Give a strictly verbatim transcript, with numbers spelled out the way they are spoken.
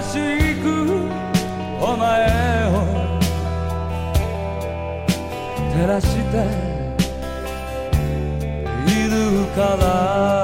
しくお前を照らしているから